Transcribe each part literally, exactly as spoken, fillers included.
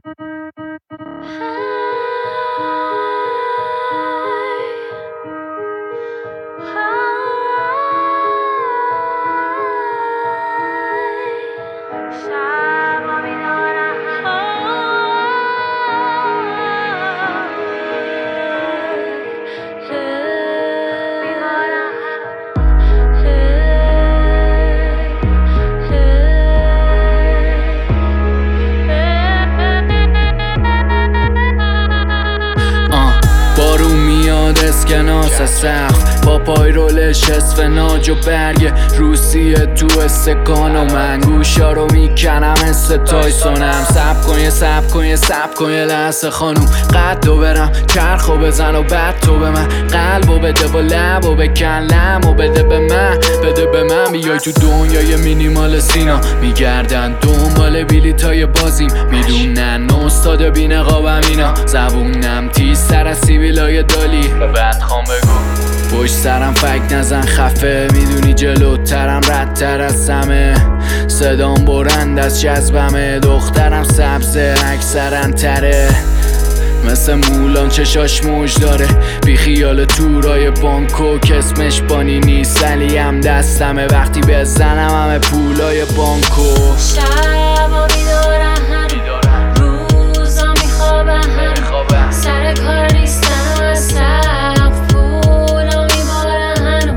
اسکناس سقف با پای رولش اسفناج و برگ روسیه تو استکان و من گوشا رو میکنم مثل تایسونم. سب کن یه سب کن یه سب کن یه لحظه خانوم قدو برم چرخو بزن و بعد تو به من قلبو بده و لبو بکن لمو بده به من بده به من بیای تو دنیای مینیمال سینا میگردن دنبال بیلیتای بازیم میدونن استاد بی نقابم اینا زبونم تیز سر از سیبیلای دالی بعد خوام بگو پشت سرم فکر نزن خفه میدونی جلوترم ردتر از سمه صدام برند از جذبمه دخترم سبزه اکثرا تره مثل مولان چشاش موج داره بی خیال تورای بانکو کسمش بانی نیست ولی هم دستمه وقتی بزنم همه پولای بانکو شبا بیدارم هنو روزا میخوابم هنو سر کار نیستم از صف پولا میبارم هنو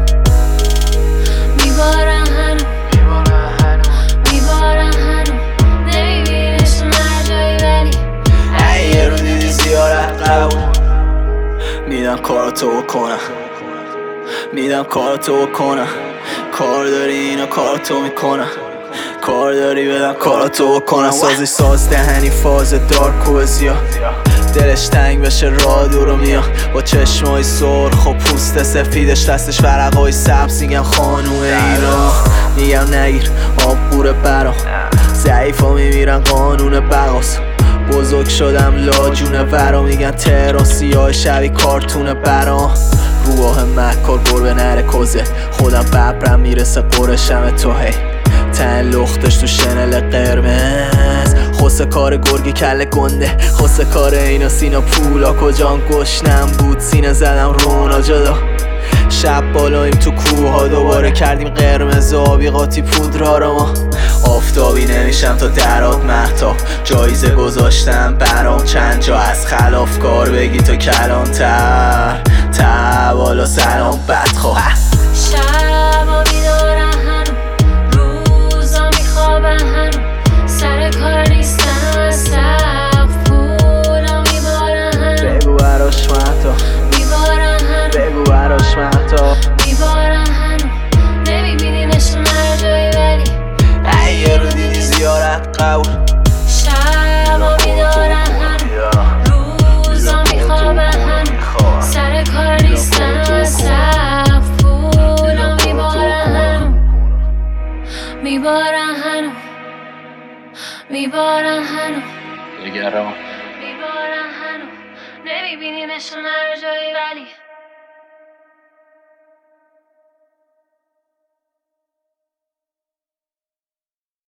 میبارم هنو میبارم هنو نمیبینش هر جایی ولی ای یه رو دیدی زیارت قبول میدم کاراتو بکنم میدم کاراتو بکنم کار داری اینا کاراتو میکنم کار داری بدم کاراتو بکنم سازش ساز دهنی فاز دارک و زیاد دلش تنگ بشه راه دورو میاد با چشمای سرخ و پوست سفیدش دستش ورقای سبز میگم خانوم ایران میگم نگیر آب قوره برام ضعیفا میمیرن قانون بقاس بزرگ شدم لاجونه ورا میگن تراسی های شبی کارتون برام روح مکار گربه نره کوزه خودم ببرم میرسه قرشم تو هی تن لختش تو شنل قرمز خوسه کار گرگی کله گنده خوسه کار اینا سینا پولا کجان گشنم بود سینه زدم رونا جدا شب بالایم تو کوه ها دوباره کردیم قرمز آبی قاطی پودرا رو ما آفتابی نمیشم تا درات مهتاب جایزه گذاشتم برام چند جا از خلافکار بگی تو کلانتر تا بالا سلام بدخواه شبا بیدارم هنو روزا میخوابم هنو سر کار نیستم از صف پولا میبارم هنو بگو براش مهتاب میبارم هنو بگو براش مهتاب میبارم هنو نمیبینیمش هر جایی ولی ای یه رو دیدی زیارت قبول شبا بیدارم هنو روزا میخوابم هنو سر کار نیستم از صف پولا میبارم هنو میبارم هنو میبارم هنو نگران میبارم هنو نمیبینیمش هر جایی ولی